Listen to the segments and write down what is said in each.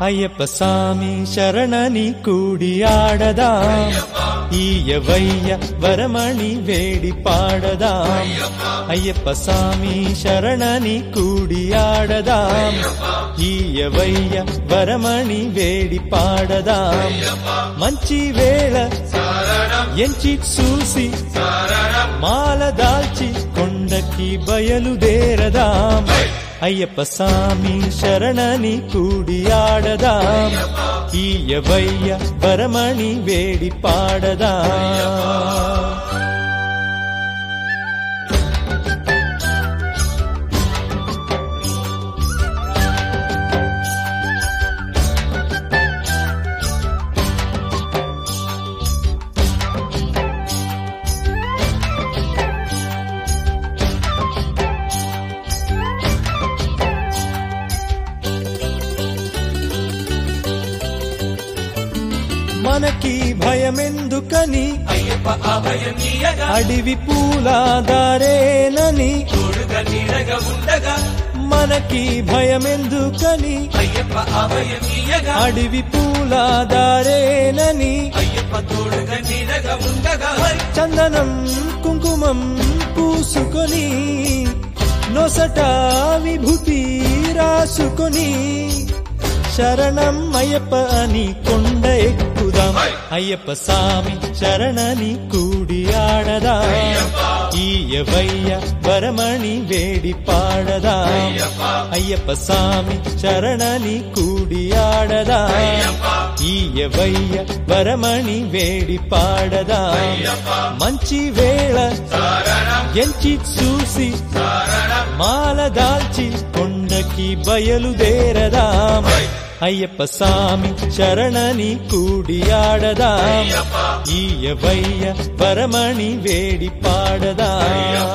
అయ్యప్ప స్వామి శరణని కూడి ఆడదాం, ఈయవయ్య వరమణి వేడి పాడదాం. అయ్యప్ప స్వామి శరణని కూడి ఆడదాం, ఈయవయ్య వరమణి వేడి పాడదాం. మంచి వేళ ఎంచి చూసి మాల దాల్చి కొండకి బయలుదేరదాం. అయ్యప్ప స్వామి శరణని కూడి ఆడదాం, ఈయవయ్య వరమణి వేడి పాడదాం. మనకి భయమెందుకని అయ్యప్ప అభయమీయగా, అడివి పూలాదారేనని తోడుగా నీడగా ఉండగా. మనకి భయమెందుకని అయ్యప్ప అభయమీయగా, అడివి పూలాదారేనని అయ్యప్ప తోడుగా నీడగా ఉండగా. చందనం కుంకుమం పూసుకొని నొసట విభూతి రాసుకొని శరణం అయ్యప్ప అని కొండ ఎక్కుదాం. అయ్యప్ప స్వామి శరణని కూడి ఆడదాం, ఈయవయ్య వరమణి వేడి పాడదాం. అయ్యప్ప స్వామి శరణని కూడి ఆడదాం, ఈయవయ్య వరమణి వేడి పాడదాం. మంచి వేళ ఎంచి చూసి మాల దాల్చి కొండకి బయలుదేరదాం. అయ్యప్ప స్వామి శరణని కూడి ఆడదాం, ఈయవయ్య వరమణి వేడి పాడదాం.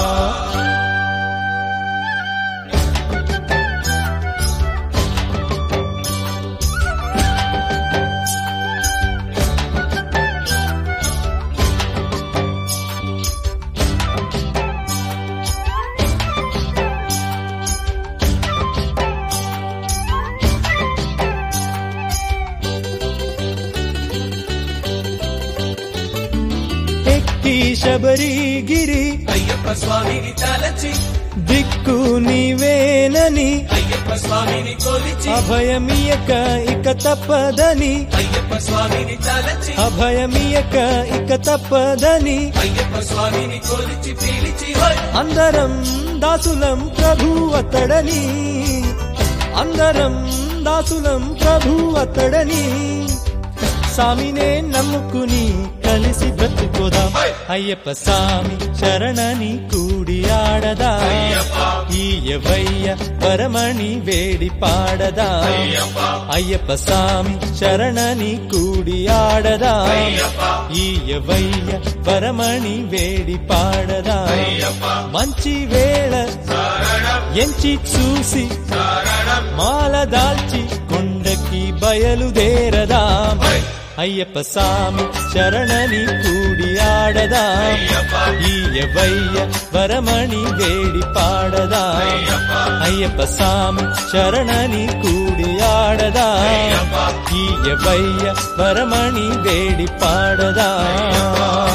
శబరిగిరి అయ్యప్ప స్వామిని తలచి దిక్కు నీవేనని అయ్యప్ప స్వామిని కొలిచి, అభయమియక ఇక తప్పదని అయ్యప్ప స్వామిని తలచి అభయమియక ఇక తప్పదని అయ్యప్ప స్వామిని కొలిచి పీలిచి. అందరం దాసులం ప్రభు అతడని, అందరం దాసులం ప్రభు అతడని స్వామినే నమ్ముకుని కలిసి బ్రతుకుదాం. అయ్యప్ప స్వామి శరణని కూడి ఆడదాం, ఈయవయ్య వరమణి వేడి పాడదాం. అయ్యప్ప స్వామి శరణని కూడి ఆడదాం, ఈయవయ్య వరమణి వేడి పాడదాం. మంచి వేళ ఎంచి చూసి మాల దాల్చి కొండకి బయలుదేరదాం. అయ్యప్ప స్వామి శరణని కూడి ఆడదాం, ఈయవయ్య వరమణి వేడి పాడదాం. అయ్యప్ప స్వామి శరణని కూడి ఆడదాం, ఈయవయ్య వరమణి వేడి పాడదాం.